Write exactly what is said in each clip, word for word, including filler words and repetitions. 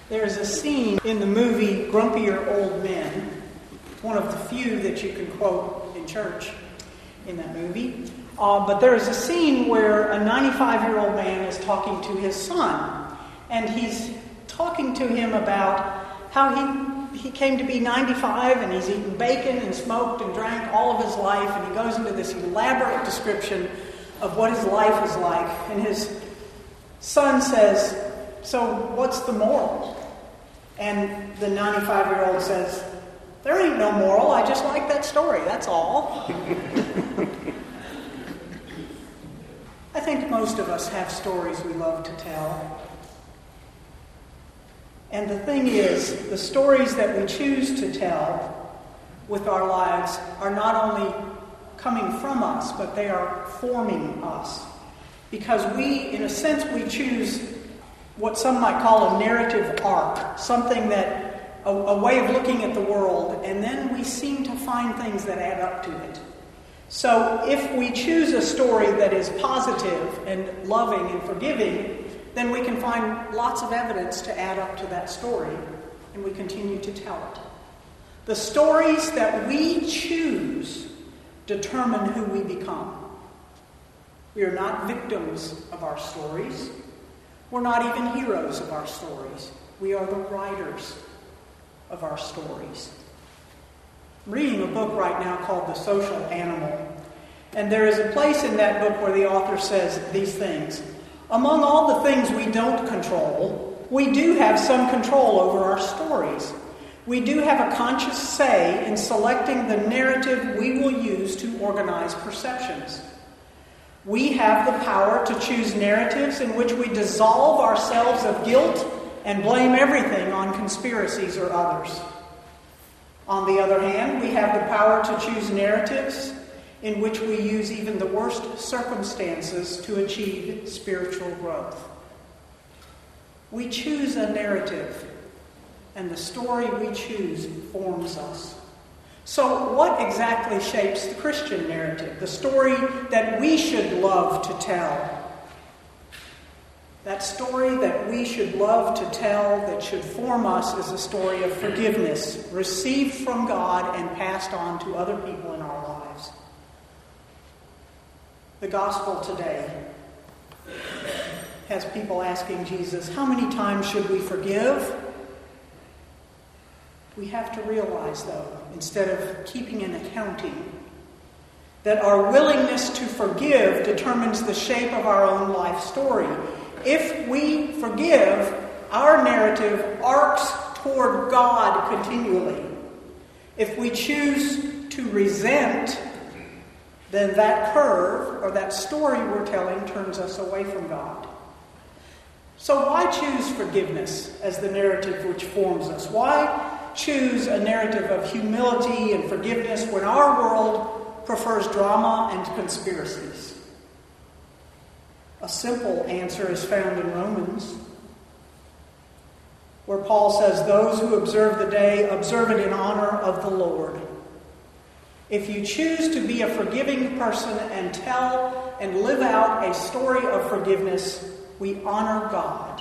There's a scene in the movie Grumpier Old Men, one of the few that you can quote in church in that movie. Uh, but there's a scene where a ninety-five-year-old man is talking to his son. And he's talking to him about how he, he came to be ninety-five and he's eaten bacon and smoked and drank all of his life. And he goes into this elaborate description of what his life is like. And his son says, "So what's the moral?" And the ninety-five-year-old says, "There ain't no moral. I just like that story. That's all." I think most of us have stories we love to tell. And the thing is, the stories that we choose to tell with our lives are not only coming from us, but they are forming us. Because we, in a sense, we choose what some might call a narrative arc, something that, a, a way of looking at the world, and then we seem to find things that add up to it. So if we choose a story that is positive and loving and forgiving, then we can find lots of evidence to add up to that story, and we continue to tell it. The stories that we choose determine who we become. We are not victims of our stories. We're not even heroes of our stories. We are the writers of our stories. I'm reading a book right now called The Social Animal. And there is a place in that book where the author says these things. Among all the things we don't control, we do have some control over our stories. We do have a conscious say in selecting the narrative we will use to organize perceptions. We have the power to choose narratives in which we dissolve ourselves of guilt and blame everything on conspiracies or others. On the other hand, we have the power to choose narratives in which we use even the worst circumstances to achieve spiritual growth. We choose a narrative, and the story we choose forms us. So what exactly shapes the Christian narrative, the story that we should love to tell? That story that we should love to tell, that should form us, is a story of forgiveness, received from God and passed on to other people in our lives. The gospel today has people asking Jesus, how many times should we forgive? We have to realize, though, instead of keeping an accounting, that our willingness to forgive determines the shape of our own life story. If we forgive, our narrative arcs toward God continually. If we choose to resent, then that curve, or that story we're telling, turns us away from God. So why choose forgiveness as the narrative which forms us? Why choose a narrative of humility and forgiveness when our world prefers drama and conspiracies? A simple answer is found in Romans, where Paul says, "Those who observe the day observe it in honor of the Lord." If you choose to be a forgiving person and tell and live out a story of forgiveness, we honor God.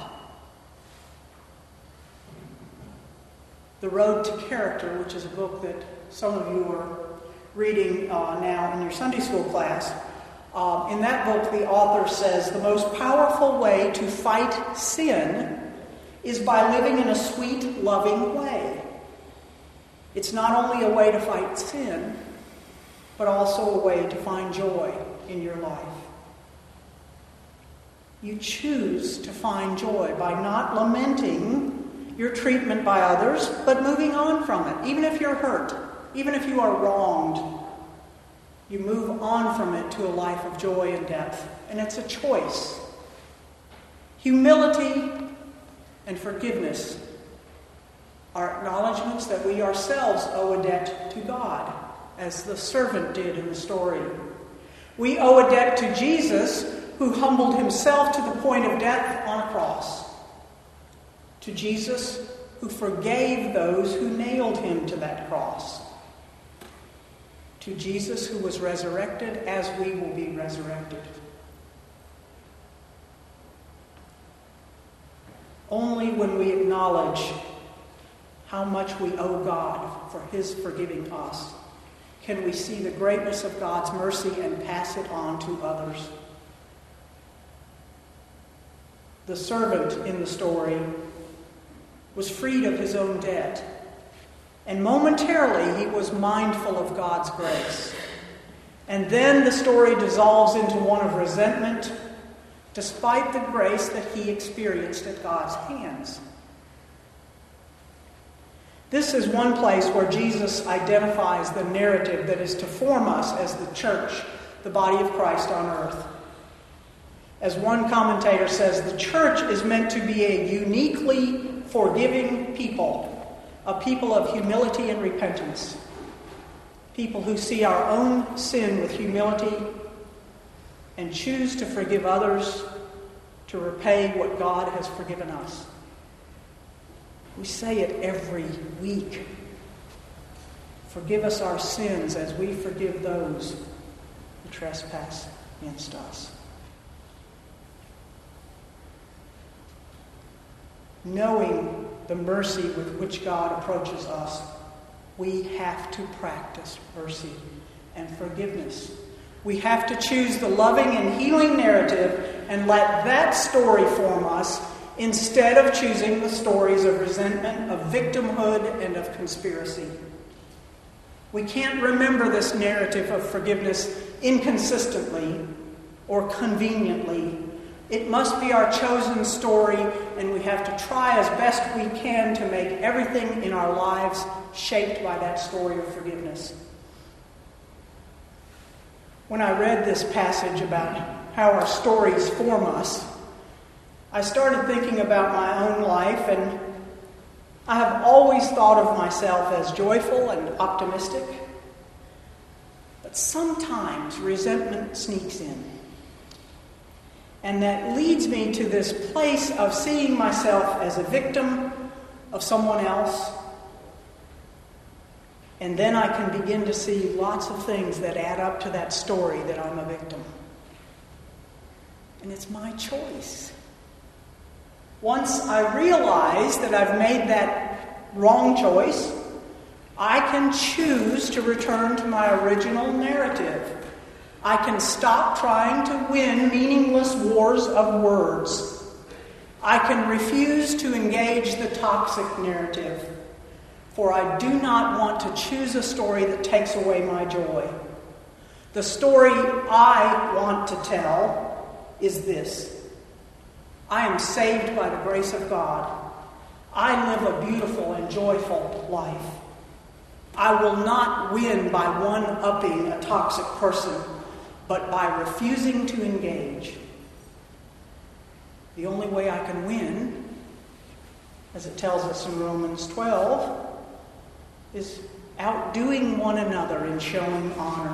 The Road to Character, which is a book that some of you are reading uh, now in your Sunday school class, uh, in that book the author says the most powerful way to fight sin is by living in a sweet, loving way. It's not only a way to fight sin, but also a way to find joy in your life. You choose to find joy by not lamenting your treatment by others, but moving on from it. Even if you're hurt, even if you are wronged, you move on from it to a life of joy and depth. And it's a choice. Humility and forgiveness are acknowledgments that we ourselves owe a debt to God, as the servant did in the story. We owe a debt to Jesus, who humbled himself to the point of death on a cross. To Jesus, who forgave those who nailed him to that cross. To Jesus, who was resurrected as we will be be resurrected. Only when we acknowledge how much we owe God for his forgiving us can we see the greatness of God's mercy and pass it on to others. The servant in the story was freed of his own debt, and momentarily he was mindful of God's grace. And then the story dissolves into one of resentment, despite the grace that he experienced at God's hands. This is one place where Jesus identifies the narrative that is to form us as the church, the body of Christ on earth. As one commentator says, the church is meant to be a uniquely forgiving people, a people of humility and repentance, people who see our own sin with humility and choose to forgive others, to repay what God has forgiven us. We say it every week. Forgive us our sins as we forgive those who trespass against us. Knowing the mercy with which God approaches us, we have to practice mercy and forgiveness. We have to choose the loving and healing narrative and let that story form us instead of choosing the stories of resentment, of victimhood, and of conspiracy. We can't remember this narrative of forgiveness inconsistently or conveniently. It must be our chosen story, and we have to try as best we can to make everything in our lives shaped by that story of forgiveness. When I read this passage about how our stories form us, I started thinking about my own life, and I have always thought of myself as joyful and optimistic. But sometimes resentment sneaks in. And that leads me to this place of seeing myself as a victim of someone else. And then I can begin to see lots of things that add up to that story that I'm a victim. And it's my choice. Once I realize that I've made that wrong choice, I can choose to return to my original narrative. I can stop trying to win meaningless wars of words. I can refuse to engage the toxic narrative, for I do not want to choose a story that takes away my joy. The story I want to tell is this. I am saved by the grace of God. I live a beautiful and joyful life. I will not win by one-upping a toxic person, but by refusing to engage. The only way I can win, as it tells us in Romans twelve, is outdoing one another in showing honor.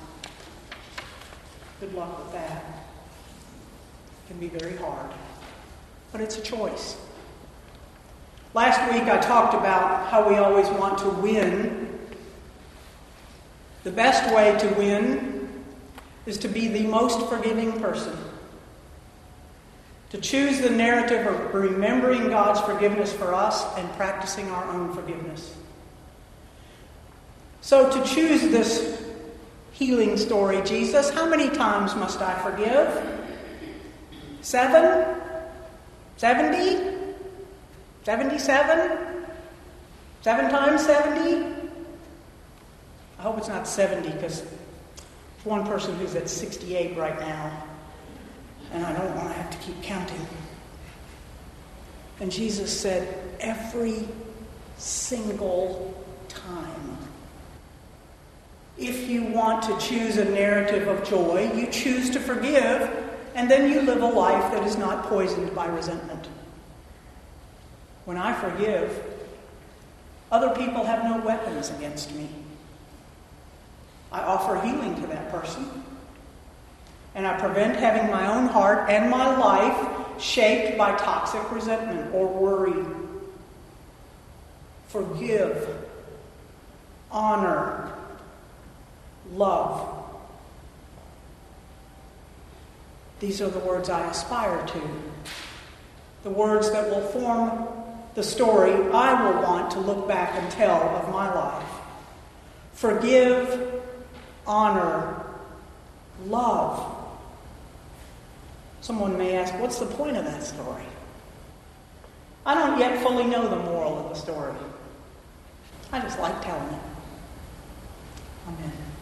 Good luck with that. It can be very hard, but it's a choice. Last week I talked about how we always want to win. The best way to win is to be the most forgiving person. To choose the narrative of remembering God's forgiveness for us and practicing our own forgiveness. So to choose this healing story, Jesus, how many times must I forgive? Seven? Seventy? Seventy-seven? Seven times seventy? I hope it's not seventy, because one person who's at sixty-eight right now, and I don't want to have to keep counting. And Jesus said, every single time. If you want to choose a narrative of joy, you choose to forgive, and then you live a life that is not poisoned by resentment. When I forgive, other people have no weapons against me. I offer healing to that person. And I prevent having my own heart and my life shaped by toxic resentment or worry. Forgive, honor, love. These are the words I aspire to. the words that will form the story I will want to look back and tell of my life. Forgive, honor, love. Someone may ask, what's the point of that story? I don't yet fully know the moral of the story. I just like telling it. Amen.